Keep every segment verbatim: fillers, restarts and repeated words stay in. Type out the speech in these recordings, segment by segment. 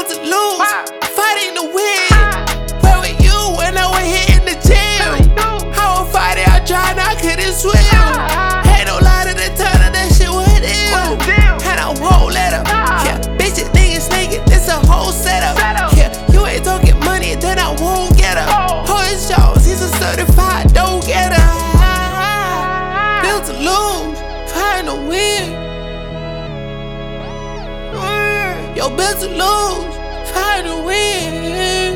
built to lose, fighting to win. Where were you when I was hitting the gym? I was fighting, I tried, I couldn't swim. Ain't no lie to the tunnel, that shit was ill. And I won't let up. Yeah, bitches thinking snaking, this a whole setup. Yeah, you ain't talking money, then I won't get up. Horace Jones, he's a certified go-getter. Built to lose, fighting to win. Yo, built to lose, fighting to win.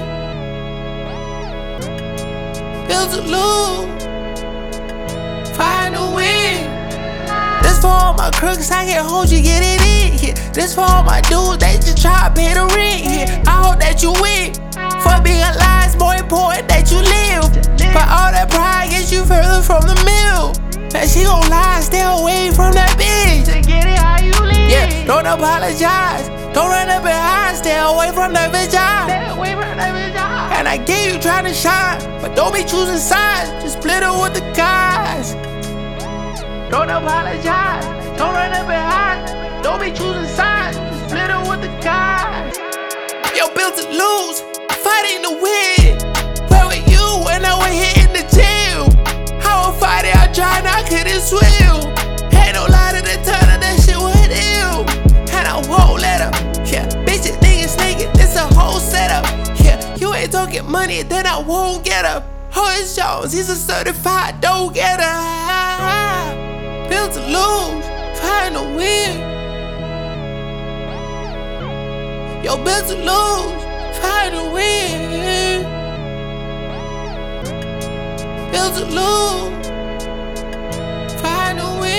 Built to lose, fighting to win. This for all my crooks, I can hold you, get it in. Yeah. This for all my dudes, they just try to pay the rent. Yeah. I hope that you win. For being alive, it's more important that you live. But all that pride gets you further from the mill. Man, she gon' lie, stay away from that bitch. To get it how you live. Yeah, don't apologize. Don't run up behind, stay away from that vagina. Stay away from that vagina. And I get you trying to shine, but don't be choosing sides. Just split it with the guys. Don't apologize. Don't run up behind. Don't be choosing sides. Just split it with the guys. Yo, built to lose, fighting to win. Where were you when I was hitting the gym? I was fighting, I tried, I couldn't swim. Ain't no lie to the tunnel, that shit was ill. And I won't let up. Yeah, bitches thinking snaking, this a whole setup. Yeah, you ain't talking money, then I won't get up. Horace Jones, he's a certified go-getter. Built to lose, fighting to win. Yo, built to lose, fighting to win. Built to lose, fighting to win.